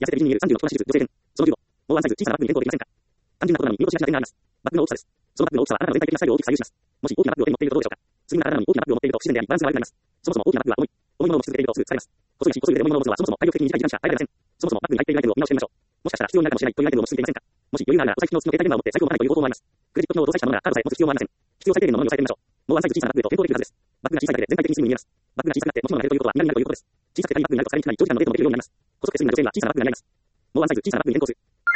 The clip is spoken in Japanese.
痩せて美人に見える30の着手術、女性編。その15。もうワンサイズ小さなバッグに変更できませんか？単純なことなのに見落としがちな点があります。バッグの大きさです。そのバッグの大きさはあなたの全体的なスタイルを大きく左右します。もし大きなバッグを手に持っているとどうでしょうか？スリムなあなたのように大きなバッグを持っていると不自然であり、バランスが悪くなります。そもそも大きなバッグは重い。重いものを持ち続けているとすぐ疲れます。細いし、細い腕で重いものを持つのはそもそも体力的に短い時間しか耐えられません。そもそもバッグに入っているアイテムを見直してみましょう。もしかしたら必要になるかもしれないというアイテムを持ち続けていませんか？もし余裕があるなら、お財布の付きの携帯電話を持って財布を持たないという方法もあります。クレジット機能を搭載したものならカードさえ持つ必要もありません。必要最低限のものに抑えてみましょう。もうワンサイズ小さなバッグへと変更できるはずです。バッグが小さいだけで全体的にスリムに見えます。バッグが小さくなって持ち物が減るということは無駄になるということです。小さくて軽いバッグになると疲れにくくなり、長時間のデートもできるようになります。細くてスリムな女性には小さなバッグになります。もうワンサイズ小さなバッグに変更する。